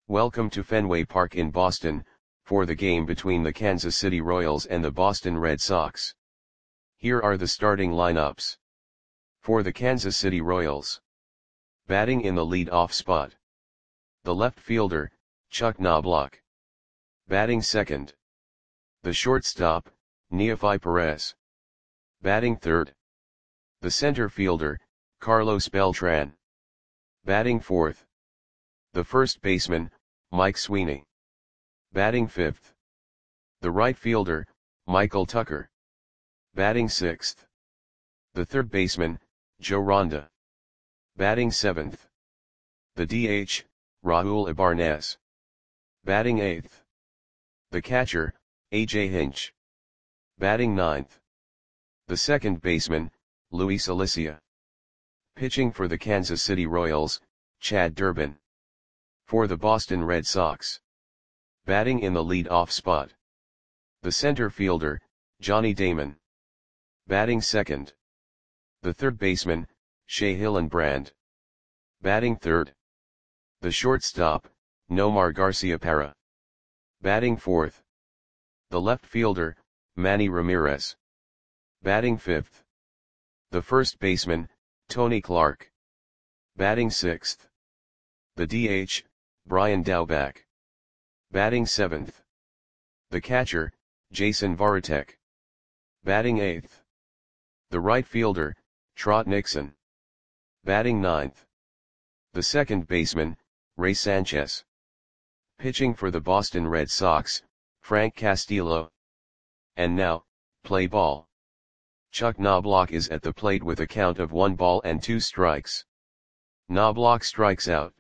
Welcome to Fenway Park in Boston, for the game between the Kansas City Royals and the Boston Red Sox. Here are the starting lineups. For the Kansas City Royals. Batting in the lead-off spot. The left fielder, Chuck Knobloch. Batting second. The shortstop, Neefi Perez. Batting third. The center fielder, Carlos Beltran. Batting fourth. The first baseman, Mike Sweeney. Batting fifth. The right fielder, Michael Tucker. Batting sixth. The third baseman, Joe Ronda. Batting seventh. The DH, Raul Ibarnez. Batting eighth. The catcher, A.J. Hinch. Batting ninth. The second baseman, Luis Alicia. Pitching for the Kansas City Royals, Chad Durbin. For the Boston Red Sox. Batting in the lead-off spot. The center fielder, Johnny Damon. Batting second. The third baseman, Shea Hillenbrand. Batting third. The shortstop, Nomar Garciaparra. Batting fourth. The left fielder, Manny Ramirez. Batting fifth. The first baseman, Tony Clark. Batting sixth. The DH, Brian Daubach. Batting seventh. The catcher, Jason Varitek. Batting eighth. The right fielder, Trot Nixon. Batting ninth. The second baseman, Ray Sanchez. Pitching for the Boston Red Sox, Frank Castillo. And now, play ball. Chuck Knobloch is at the plate with a count of 1 ball and 2 strikes. Knobloch strikes out.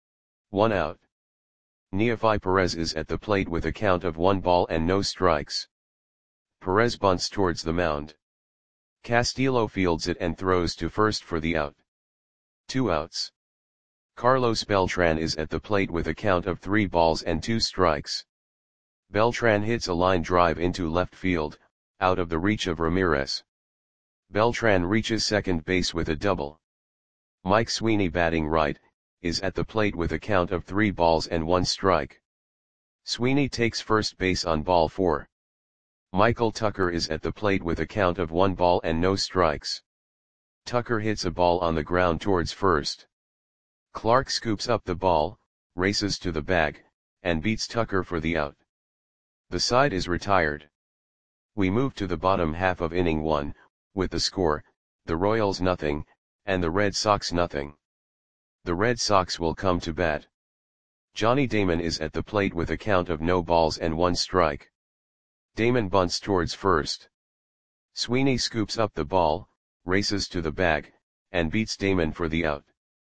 1 out. Neefi Perez is at the plate with a count of 1 ball and no strikes. Perez bunts towards the mound. Castillo fields it and throws to first for the out. 2 outs. Carlos Beltran is at the plate with a count of 3 balls and 2 strikes. Beltran hits a line drive into left field, out of the reach of Ramirez. Beltran reaches second base with a double. Mike Sweeney, batting right, is at the plate with a count of 3 balls and 1 strike. Sweeney takes first base on ball 4. Michael Tucker is at the plate with a count of 1 ball and no strikes. Tucker hits a ball on the ground towards first. Clark scoops up the ball, races to the bag, and beats Tucker for the out. The side is retired. We move to the bottom half of inning 1, with the score, the Royals nothing, and the Red Sox nothing. The Red Sox will come to bat. Johnny Damon is at the plate with a count of no balls and 1 strike. Damon bunts towards first. Sweeney scoops up the ball, races to the bag, and beats Damon for the out.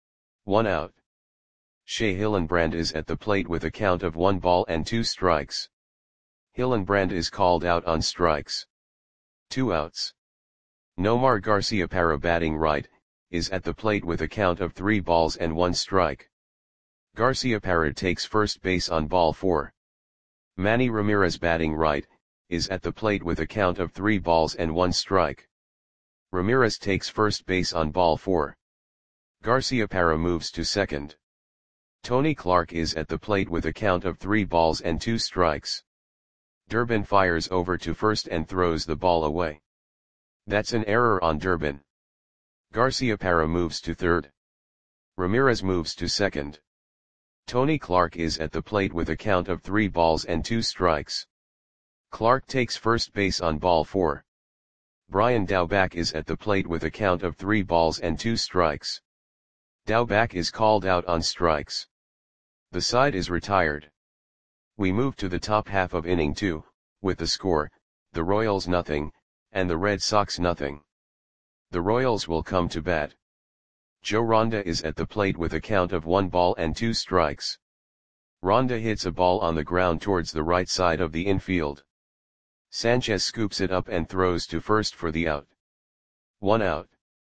1 out. Shea Hillenbrand is at the plate with a count of 1 ball and 2 strikes. Hillenbrand is called out on strikes. 2 outs. Nomar Garciaparra, batting right, is at the plate with a count of 3 balls and 1 strike. Garciaparra takes first base on ball 4. Manny Ramirez, batting right, is at the plate with a count of 3 balls and 1 strike. Ramirez takes first base on ball 4. Garciaparra moves to second. Tony Clark is at the plate with a count of 3 balls and 2 strikes. Durbin fires over to first and throws the ball away. That's an error on Durbin. Garciaparra moves to third. Ramirez moves to second. Tony Clark is at the plate with a count of 3 balls and 2 strikes. Clark takes first base on ball 4. Brian Daubach is at the plate with a count of 3 balls and 2 strikes. Daubach is called out on strikes. The side is retired. We move to the top half of inning 2, with the score, the Royals nothing, and the Red Sox nothing. The Royals will come to bat. Joe Ronda is at the plate with a count of 1 ball and 2 strikes. Ronda hits a ball on the ground towards the right side of the infield. Sanchez scoops it up and throws to first for the out. 1 out.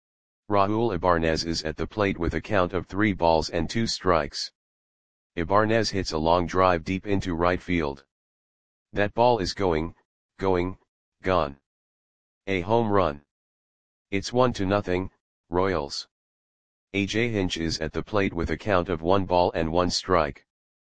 Raul Ibarnez is at the plate with a count of 3 balls and 2 strikes. Ibarnez hits a long drive deep into right field. That ball is gone. A home run. It's 1-0, Royals. A.J. Hinch is at the plate with a count of 1 ball and 1 strike.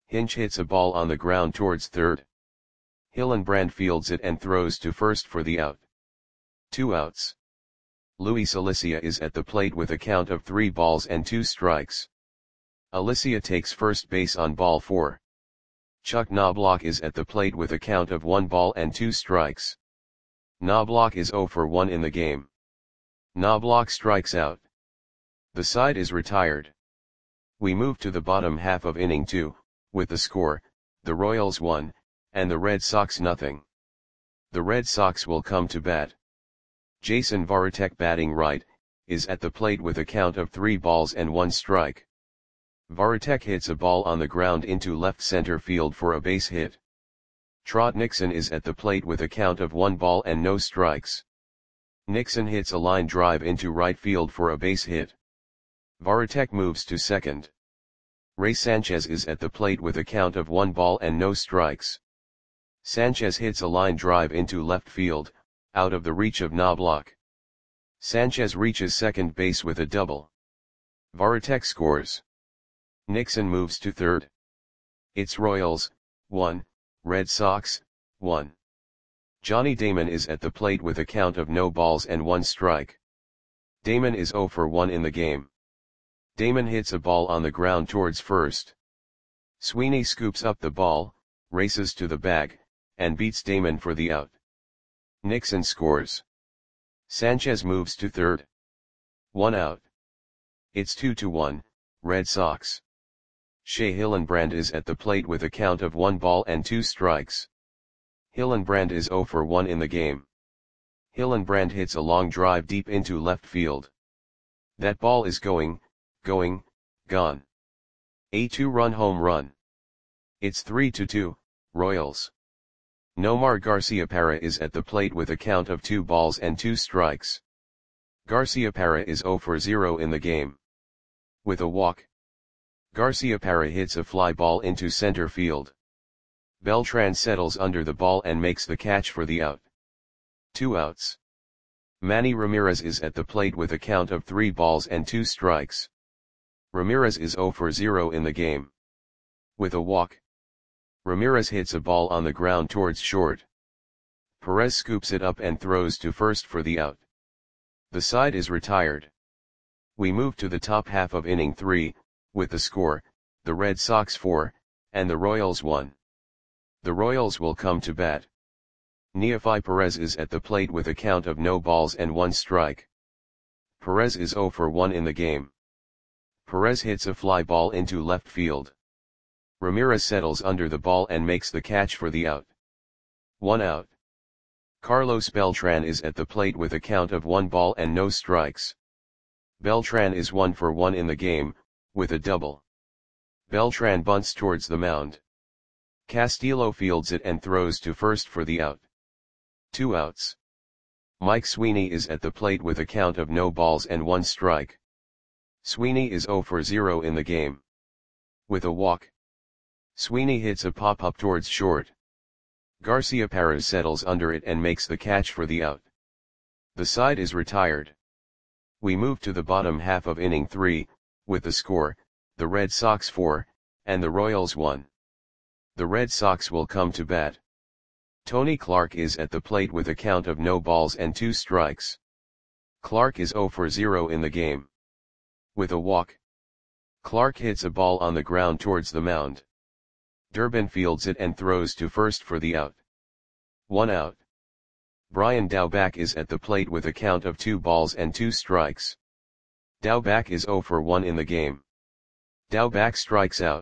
Hinch hits a ball on the ground towards third. Hillenbrand fields it and throws to first for the out. 2 outs. Luis Alicia is at the plate with a count of 3 balls and 2 strikes. Alicia takes first base on ball 4. Chuck Knobloch is at the plate with a count of 1 ball and 2 strikes. Knobloch is 0 for 1 in the game. Knobloch strikes out. The side is retired. We move to the bottom half of inning 2, with the score, the Royals 1, and the Red Sox nothing. The Red Sox will come to bat. Jason Varitek, batting right, is at the plate with a count of 3 balls and 1 strike. Varitek hits a ball on the ground into left center field for a base hit. Trot Nixon is at the plate with a count of 1 ball and no strikes. Nixon hits a line drive into right field for a base hit. Varitek moves to second. Ray Sanchez is at the plate with a count of 1 ball and no strikes. Sanchez hits a line drive into left field, out of the reach of Knobloch. Sanchez reaches second base with a double. Varitek scores. Nixon moves to third. It's Royals, 1, Red Sox, 1. Johnny Damon is at the plate with a count of no balls and 1 strike. Damon is 0 for 1 in the game. Damon hits a ball on the ground towards first. Sweeney scoops up the ball, races to the bag, and beats Damon for the out. Nixon scores. Sanchez moves to third. 1 out. It's 2-1, Red Sox. Shea Hillenbrand is at the plate with a count of 1 ball and 2 strikes. Hillenbrand is 0 for 1 in the game. Hillenbrand hits a long drive deep into left field. That ball is gone. A 2-run home run. It's 3-2, Royals. Nomar Garciaparra is at the plate with a count of 2 balls and 2 strikes. Garciaparra is 0 for 0 in the game. With a walk, Garciaparra hits a fly ball into center field. Beltran settles under the ball and makes the catch for the out. 2 outs. Manny Ramirez is at the plate with a count of 3 balls and 2 strikes. Ramirez is 0 for 0 in the game. With a walk, Ramirez hits a ball on the ground towards short. Perez scoops it up and throws to first for the out. The side is retired. We move to the top half of inning 3, with the score, the Red Sox 4, and the Royals 1. The Royals will come to bat. Neefi Perez is at the plate with a count of no balls and 1 strike. Perez is 0 for 1 in the game. Perez hits a fly ball into left field. Ramirez settles under the ball and makes the catch for the out. 1 out. Carlos Beltran is at the plate with a count of 1 ball and no strikes. Beltran is 1 for 1 in the game, with a double. Beltran bunts towards the mound. Castillo fields it and throws to first for the out. 2 outs. Mike Sweeney is at the plate with a count of no balls and 1 strike. Sweeney is 0 for 0 in the game. With a walk, Sweeney hits a pop-up towards short. Garciaparra settles under it and makes the catch for the out. The side is retired. We move to the bottom half of inning 3, with the score, the Red Sox 4, and the Royals 1. The Red Sox will come to bat. Tony Clark is at the plate with a count of no balls and 2 strikes. Clark is 0 for 0 in the game. With a walk, Clark hits a ball on the ground towards the mound. Durbin fields it and throws to first for the out. 1 out. Brian Daubach is at the plate with a count of 2 balls and 2 strikes. Daubach is 0 for 1 in the game. Daubach strikes out.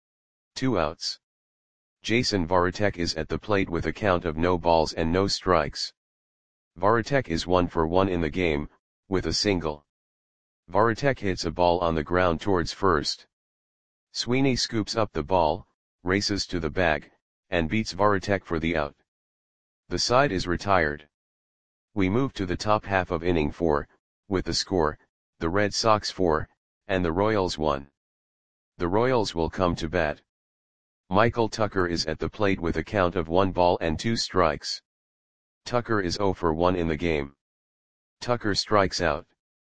2 outs. Jason Varitek is at the plate with a count of no balls and no strikes. Varitek is 1 for 1 in the game, with a single. Varitek hits a ball on the ground towards first. Sweeney scoops up the ball, races to the bag, and beats Varitek for the out. The side is retired. We move to the top half of inning 4, with the score, the Red Sox 4, and the Royals 1. The Royals will come to bat. Michael Tucker is at the plate with a count of 1 ball and 2 strikes. Tucker is 0 for 1 in the game. Tucker strikes out.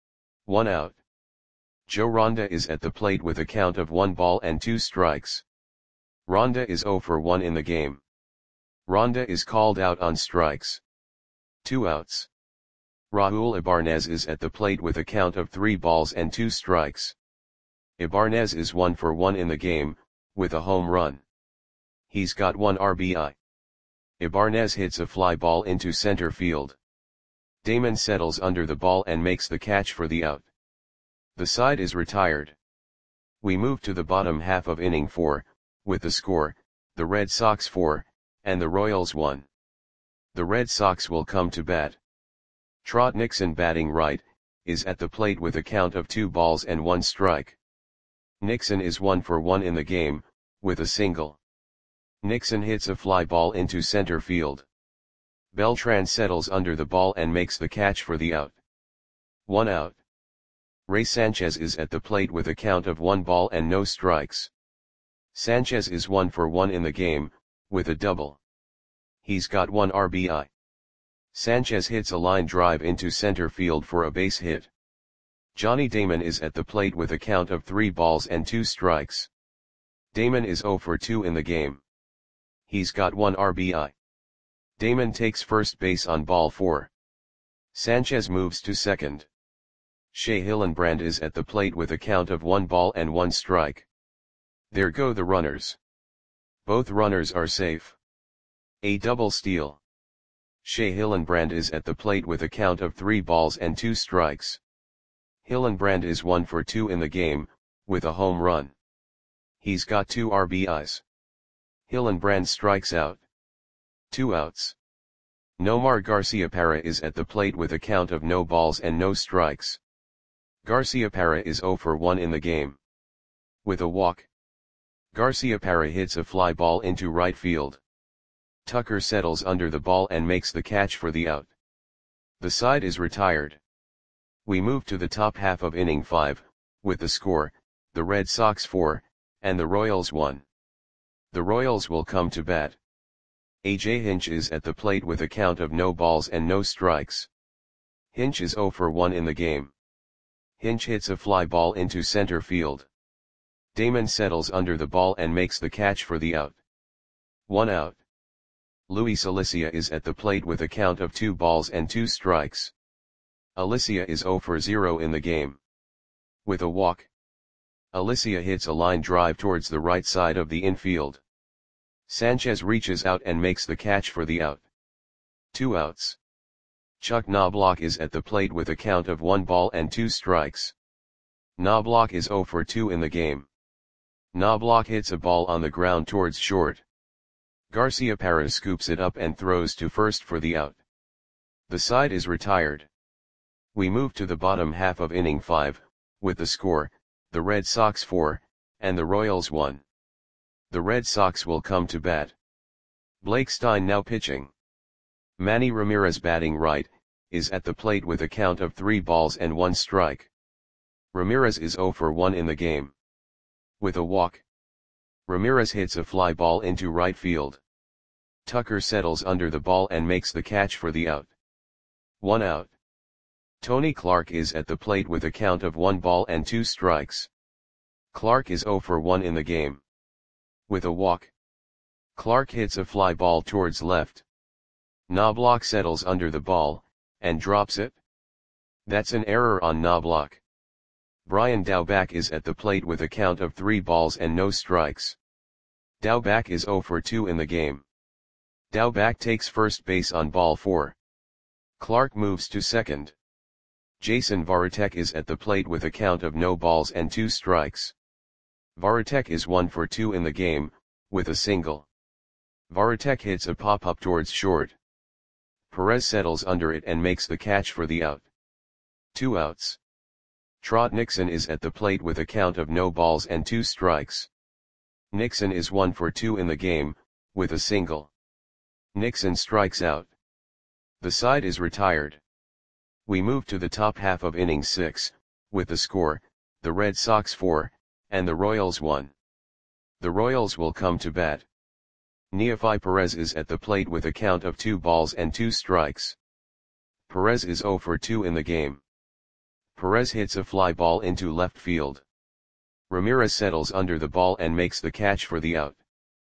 1 out. Joe Ronda is at the plate with a count of 1 ball and 2 strikes. Ronda is 0 for 1 in the game. Ronda is called out on strikes. 2 outs. Raul Ibanez is at the plate with a count of 3 balls and 2 strikes. Ibanez is 1 for 1 in the game, with a home run. He's got 1 RBI. Ibanez hits a fly ball into center field. Damon settles under the ball and makes the catch for the out. The side is retired. We move to the bottom half of inning 4, with the score, the Red Sox 4, and the Royals 1. The Red Sox will come to bat. Trot Nixon, batting right, is at the plate with a count of 2 balls and 1 strike. Nixon is 1 for 1 in the game, with a single. Nixon hits a fly ball into center field. Beltran settles under the ball and makes the catch for the out. 1 out. Ray Sanchez is at the plate with a count of 1 ball and no strikes. Sanchez is 1 for 1 in the game, with a double. He's got 1 RBI. Sanchez hits a line drive into center field for a base hit. Johnny Damon is at the plate with a count of 3 balls and 2 strikes. Damon is 0 for 2 in the game. He's got 1 RBI. Damon takes first base on ball 4. Sanchez moves to second. Shea Hillenbrand is at the plate with a count of 1 ball and 1 strike. There go the runners. Both runners are safe. A double steal. Shea Hillenbrand is at the plate with a count of 3 balls and 2 strikes. Hillenbrand is 1 for 2 in the game, with a home run. He's got 2 RBIs. Hillenbrand strikes out. 2 outs. Nomar Garciaparra is at the plate with a count of no balls and no strikes. Garciaparra is 0 for 1 in the game. With a walk. Garciaparra hits a fly ball into right field. Tucker settles under the ball and makes the catch for the out. The side is retired. We move to the top half of inning 5, with the score, the Red Sox 4, and the Royals 1. The Royals will come to bat. A.J. Hinch is at the plate with a count of no balls and no strikes. Hinch is 0 for 1 in the game. Hinch hits a fly ball into center field. Damon settles under the ball and makes the catch for the out. 1 out. Luis Alicia is at the plate with a count of 2 balls and 2 strikes. Alicia is 0 for 0 in the game. With a walk. Alicia hits a line drive towards the right side of the infield. Sanchez reaches out and makes the catch for the out. 2 outs. Chuck Knobloch is at the plate with a count of 1 ball and 2 strikes. Knobloch is 0 for 2 in the game. Knobloch hits a ball on the ground towards short. Garciaparra scoops it up and throws to first for the out. The side is retired. We move to the bottom half of inning 5, with the score, the Red Sox 4, and the Royals 1. The Red Sox will come to bat. Blake Stein now pitching. Manny Ramirez, batting right, is at the plate with a count of 3 balls and 1 strike. Ramirez is 0 for 1 in the game. With a walk. Ramirez hits a fly ball into right field. Tucker settles under the ball and makes the catch for the out. 1 out. Tony Clark is at the plate with a count of 1 ball and 2 strikes. Clark is 0 for 1 in the game. With a walk. Clark hits a fly ball towards left. Knobloch settles under the ball, and drops it. That's an error on Knobloch. Brian Daubach is at the plate with a count of 3 balls and no strikes. Daubach is 0 for 2 in the game. Daubach takes first base on ball 4. Clark moves to second. Jason Varitek is at the plate with a count of no balls and 2 strikes. Varitek is 1 for 2 in the game, with a single. Varitek hits a pop-up towards short. Perez settles under it and makes the catch for the out. 2 outs. Trot Nixon is at the plate with a count of no balls and 2 strikes. Nixon is 1 for 2 in the game, with a single. Nixon strikes out. The side is retired. We move to the top half of inning 6, with the score, the Red Sox 4, and the Royals 1. The Royals will come to bat. Neefi Perez is at the plate with a count of 2 balls and 2 strikes. Perez is 0 for 2 in the game. Perez hits a fly ball into left field. Ramirez settles under the ball and makes the catch for the out.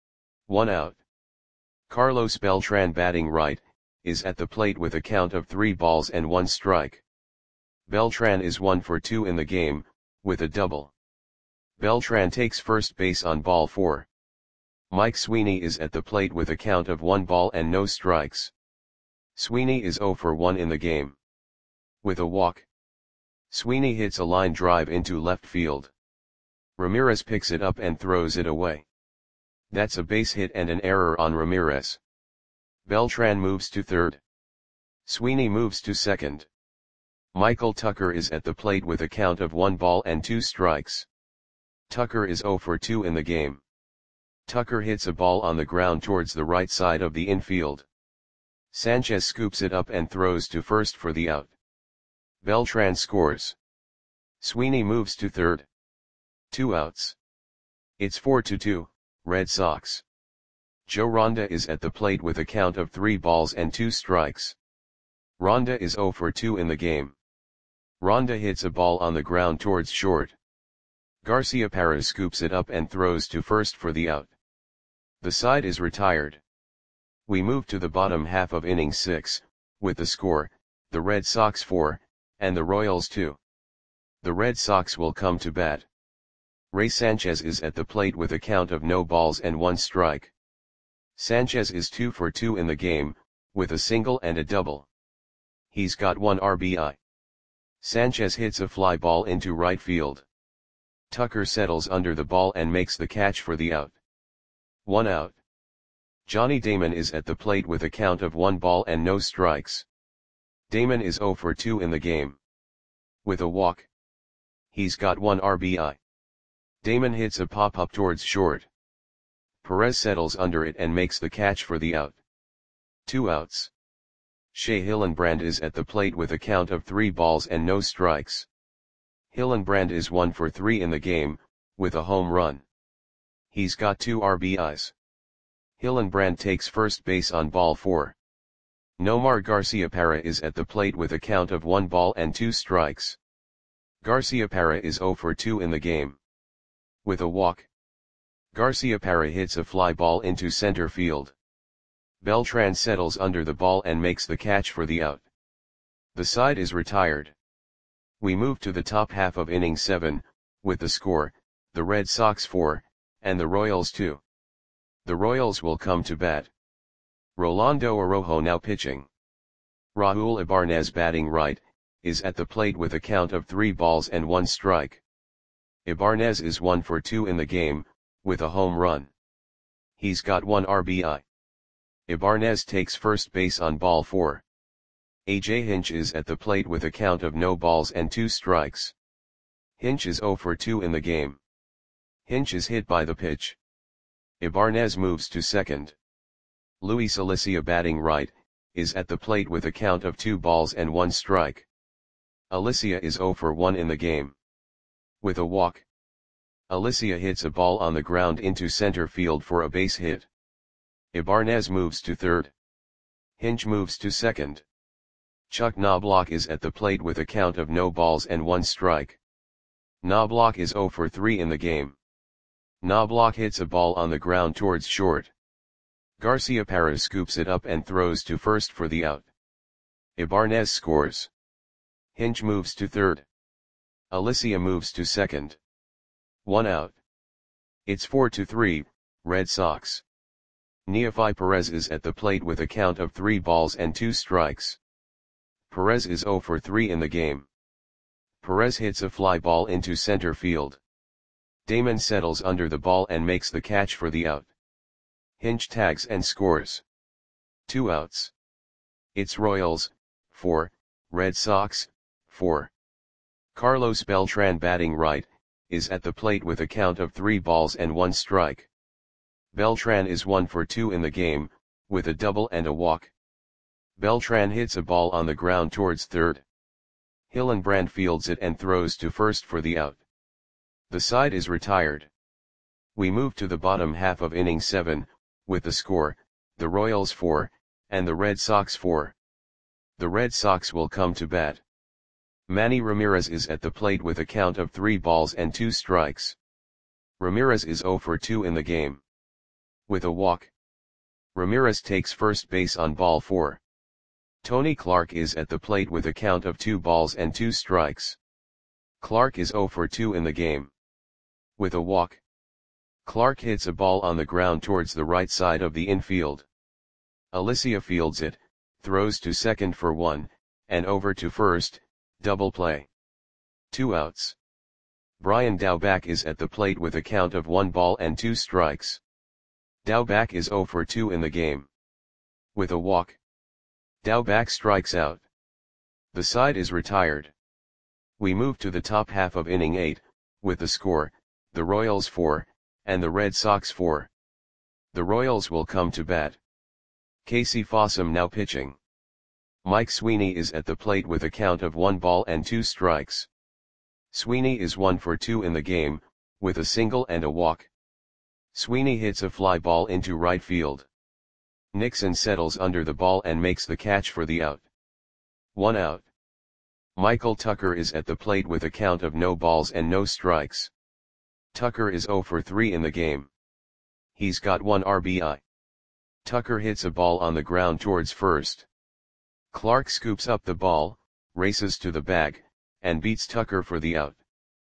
1 out. Carlos Beltran batting right, is at the plate with a count of 3 balls and 1 strike. Beltran is 1 for 2 in the game, with a double. Beltran takes first base on ball 4. Mike Sweeney is at the plate with a count of 1 ball and no strikes. Sweeney is 0 for 1 in the game. With a walk. Sweeney hits a line drive into left field. Ramirez picks it up and throws it away. That's a base hit and an error on Ramirez. Beltran moves to third. Sweeney moves to second. Michael Tucker is at the plate with a count of 1 ball and 2 strikes. Tucker is 0 for 2 in the game. Tucker hits a ball on the ground towards the right side of the infield. Sanchez scoops it up and throws to first for the out. Beltran scores. Sweeney moves to third. 2 outs. It's 4-2, Red Sox. Joe Ronda is at the plate with a count of 3 balls and 2 strikes. Ronda is 0 for 2 in the game. Ronda hits a ball on the ground towards short. Garciaparra scoops it up and throws to first for the out. The side is retired. We move to the bottom half of inning 6, with the score, the Red Sox 4, and the Royals 2. The Red Sox will come to bat. Ray Sanchez is at the plate with a count of no balls and 1 strike. Sanchez is 2 for 2 in the game, with a single and a double. He's got 1 RBI. Sanchez hits a fly ball into right field. Tucker settles under the ball and makes the catch for the out. 1 out. Johnny Damon is at the plate with a count of 1 ball and no strikes. Damon is 0 for 2 in the game. With a walk. He's got 1 RBI. Damon hits a pop-up towards short. Perez settles under it and makes the catch for the out. 2 outs. Shea Hillenbrand is at the plate with a count of 3 balls and no strikes. Hillenbrand is 1 for 3 in the game, with a home run. He's got 2 RBIs. Hillenbrand takes first base on ball 4. Nomar Garciaparra is at the plate with a count of 1 ball and 2 strikes. Garciaparra is 0 for 2 in the game. With a walk. Garciaparra hits a fly ball into center field. Beltran settles under the ball and makes the catch for the out. The side is retired. We move to the top half of inning 7, with the score, the Red Sox 4, and the Royals 2. The Royals will come to bat. Rolando Araujo now pitching. Raul Ibanez batting right, is at the plate with a count of 3 balls and 1 strike. Ibanez is 1 for 2 in the game, with a home run. He's got 1 RBI. Ibanez takes first base on ball 4. A.J. Hinch is at the plate with a count of no balls and 2 strikes. Hinch is 0 for 2 in the game. Hinch is hit by the pitch. Ibanez moves to second. Luis Alicia batting right, is at the plate with a count of 2 balls and 1 strike. Alicia is 0 for 1 in the game. With a walk. Alicia hits a ball on the ground into center field for a base hit. Ibanez moves to third. Hinch moves to second. Chuck Knobloch is at the plate with a count of no balls and 1 strike. Knobloch is 0 for 3 in the game. Knobloch hits a ball on the ground towards short. Garciaparra scoops it up and throws to first for the out. Ibanez scores. Hinch moves to third. Alicia moves to second. 1 out. It's 4-3, Red Sox. Neefi Perez is at the plate with a count of 3 balls and 2 strikes. Perez is 0 for 3 in the game. Perez hits a fly ball into center field. Damon settles under the ball and makes the catch for the out. Hinch tags and scores. 2 outs. It's Royals, 4, Red Sox, 4. Carlos Beltran batting right, is at the plate with a count of 3 balls and 1 strike. Beltran is 1 for 2 in the game, with a double and a walk. Beltran hits a ball on the ground towards third. Hillenbrand fields it and throws to first for the out. The side is retired. We move to the bottom half of inning 7, with the score, the Royals 4, and the Red Sox 4. The Red Sox will come to bat. Manny Ramirez is at the plate with a count of 3 balls and 2 strikes. Ramirez is 0 for 2 in the game. with a walk. Ramirez takes first base on ball 4. Tony Clark is at the plate with a count of 2 balls and 2 strikes. Clark is 0 for 2 in the game. With a walk. Clark hits a ball on the ground towards the right side of the infield. Alicia fields it, throws to second for 1, and over to first, double play. 2 outs. Brian Daubach is at the plate with a count of 1 ball and 2 strikes. Daubach is 0 for 2 in the game. With a walk. Daubach strikes out. The side is retired. We move to the top half of inning 8, with the score, the Royals 4, and the Red Sox 4. The Royals will come to bat. Casey Fossum now pitching. Mike Sweeney is at the plate with a count of 1 ball and 2 strikes. Sweeney is 1 for 2 in the game, with a single and a walk. Sweeney hits a fly ball into right field. Nixon settles under the ball and makes the catch for the out. 1 out. Michael Tucker is at the plate with a count of no balls and no strikes. Tucker is 0 for 3 in the game. He's got 1 RBI. Tucker hits a ball on the ground towards first. Clark scoops up the ball, races to the bag, and beats Tucker for the out.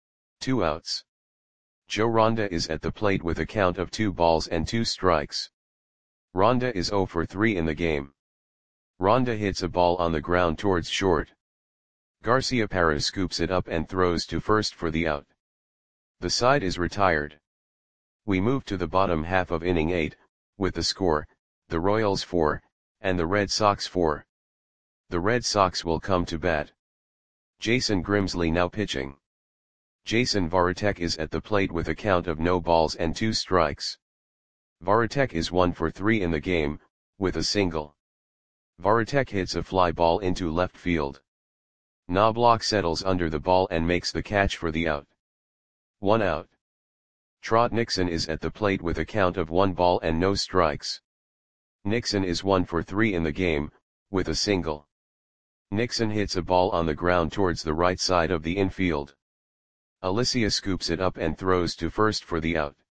2 outs. Joe Ronda is at the plate with a count of 2 balls and 2 strikes. Ronda is 0 for 3 in the game. Ronda hits a ball on the ground towards short. Garcia Parra scoops it up and throws to first for the out. The side is retired. We move to the bottom half of inning 8, with the score, the Royals 4, and the Red Sox 4. The Red Sox will come to bat. Jason Grimsley now pitching. Jason Varitek is at the plate with a count of no balls and 2 strikes. Varitek is 1 for 3 in the game, with a single. Varitek hits a fly ball into left field. Knobloch settles under the ball and makes the catch for the out. 1 out. Trot Nixon is at the plate with a count of 1 ball and no strikes. Nixon is 1 for 3 in the game, with a single. Nixon hits a ball on the ground towards the right side of the infield. Alicia scoops it up and throws to first for the out.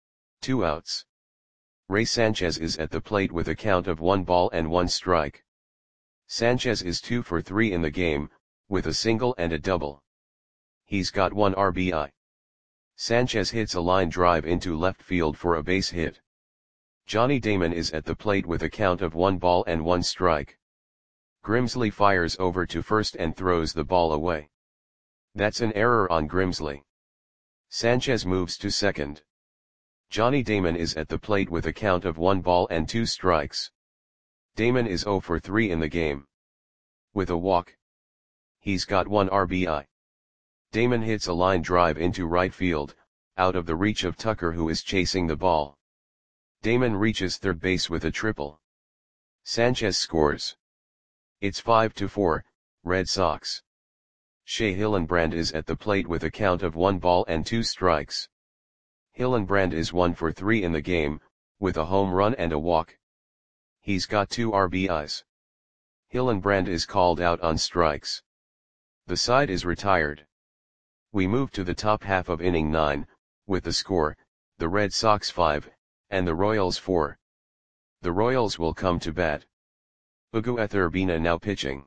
2 outs. Ray Sanchez is at the plate with a count of 1 ball and 1 strike. Sanchez is 2 for 3 in the game, with a single and a double. He's got 1 RBI. Sanchez hits a line drive into left field for a base hit. Johnny Damon is at the plate with a count of 1 ball and 1 strike. Grimsley fires over to first and throws the ball away. That's an error on Grimsley. Sanchez moves to second. Johnny Damon is at the plate with a count of 1 ball and 2 strikes. Damon is 0 for 3 in the game. With a walk. He's got 1 RBI. Damon hits a line drive into right field, out of the reach of Tucker who is chasing the ball. Damon reaches third base with a triple. Sanchez scores. It's 5-4, Red Sox. Shea Hillenbrand is at the plate with a count of 1 ball and 2 strikes. Hillenbrand is 1 for 3 in the game, with a home run and a walk. He's got 2 RBIs. Hillenbrand is called out on strikes. The side is retired. We move to the top half of inning 9, with the score, the Red Sox 5, and the Royals 4. The Royals will come to bat. Ugueth Urbina now pitching.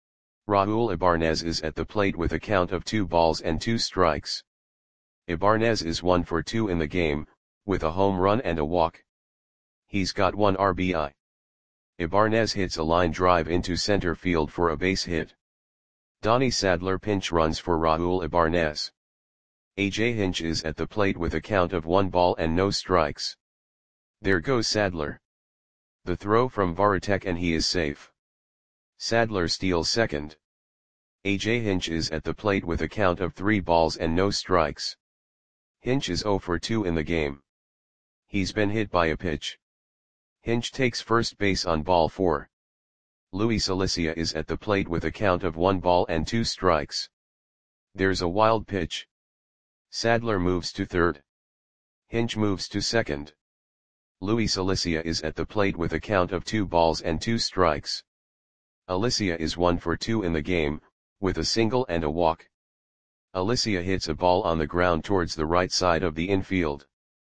Raul Ibarnez is at the plate with a count of 2 balls and 2 strikes. Ibarnez is 1 for 2 in the game, with a home run and a walk. He's got 1 RBI. Ibarnez hits a line drive into center field for a base hit. Donnie Sadler pinch runs for Raul Ibarnez. A.J. Hinch is at the plate with a count of 1 ball and no strikes. There goes Sadler. The throw from Varitek and he is safe. Sadler steals second. A.J. Hinch is at the plate with a count of 3 balls and no strikes. Hinch is 0 for 2 in the game. He's been hit by a pitch. Hinch takes first base on ball 4. Luis Alicia is at the plate with a count of 1 ball and 2 strikes. There's a wild pitch. Sadler moves to third. Hinch moves to second. Luis Alicia is at the plate with a count of 2 balls and 2 strikes. Alicia is 1 for 2 in the game, with a single and a walk. Alicia hits a ball on the ground towards the right side of the infield.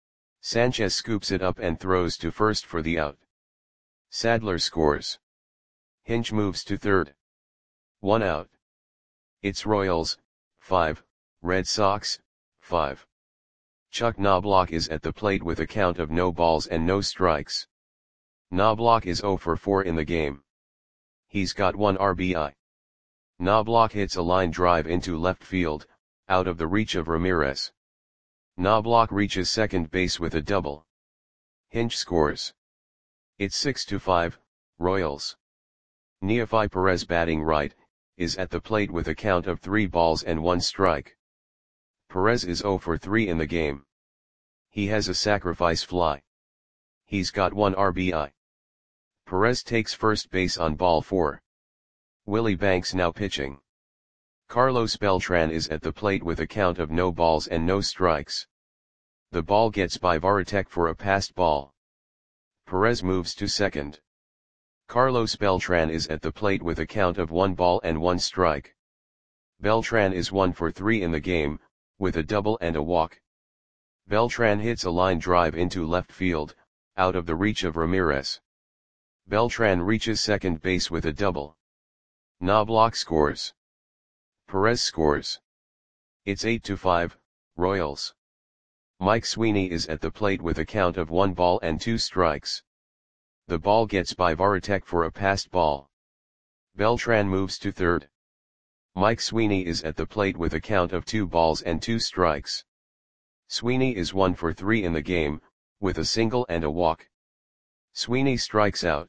Sanchez scoops it up and throws to first for the out. Sadler scores. Hinch moves to third. 1 out. It's Royals, 5, Red Sox, 5. Chuck Knobloch is at the plate with a count of no balls and no strikes. Knobloch is 0 for 4 in the game. He's got 1 RBI. Knobloch hits a line drive into left field, out of the reach of Ramirez. Knobloch reaches second base with a double. Hinch scores. It's 6-5, Royals. Neofi Perez, batting right, is at the plate with a count of 3 balls and 1 strike. Perez is 0 for 3 in the game. He has a sacrifice fly. He's got 1 RBI. Perez takes first base on ball 4. Willie Banks now pitching. Carlos Beltran is at the plate with a count of no balls and no strikes. The ball gets by Varitek for a passed ball. Perez moves to second. Carlos Beltran is at the plate with a count of 1 ball and 1 strike. Beltran is 1 for 3 in the game, with a double and a walk. Beltran hits a line drive into left field, out of the reach of Ramirez. Beltran reaches second base with a double. Knobloch scores. Perez scores. It's 8-5, Royals. Mike Sweeney is at the plate with a count of 1 ball and 2 strikes. The ball gets by Varitek for a passed ball. Beltran moves to third. Mike Sweeney is at the plate with a count of 2 balls and 2 strikes. Sweeney is 1 for 3 in the game, with a single and a walk. Sweeney strikes out.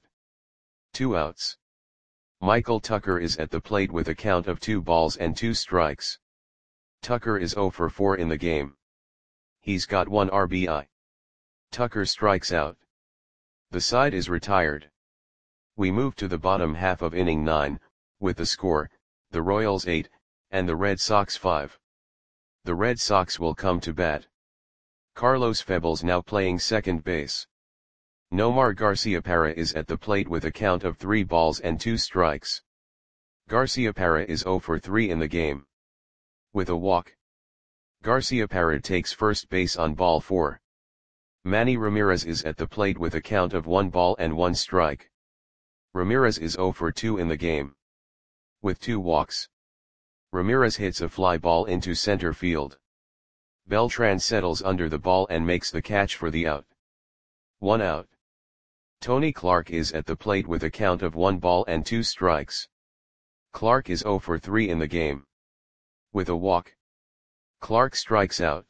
2 outs. Michael Tucker is at the plate with a count of 2 balls and 2 strikes. Tucker is 0 for 4 in the game. He's got 1 RBI. Tucker strikes out. The side is retired. We move to the bottom half of inning 9, with the score, the Royals 8, and the Red Sox 5. The Red Sox will come to bat. Carlos Febles now playing second base. Nomar Garciaparra is at the plate with a count of 3 balls and 2 strikes. Garciaparra is 0 for 3 in the game. With a walk. Garciaparra takes first base on ball 4. Manny Ramirez is at the plate with a count of 1 ball and 1 strike. Ramirez is 0 for 2 in the game. With 2 walks. Ramirez hits a fly ball into center field. Beltran settles under the ball and makes the catch for the out. 1 out. Tony Clark is at the plate with a count of 1 ball and 2 strikes. Clark is 0 for 3 in the game. With a walk. Clark strikes out.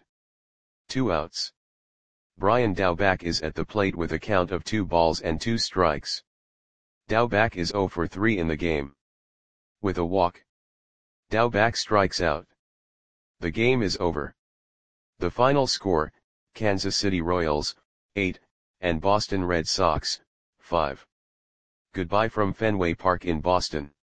2 outs. Brian Daubach is at the plate with a count of 2 balls and 2 strikes. Daubach is 0 for 3 in the game. With a walk. Daubach strikes out. The game is over. The final score, Kansas City Royals, 8, and Boston Red Sox, 5. Goodbye from Fenway Park in Boston.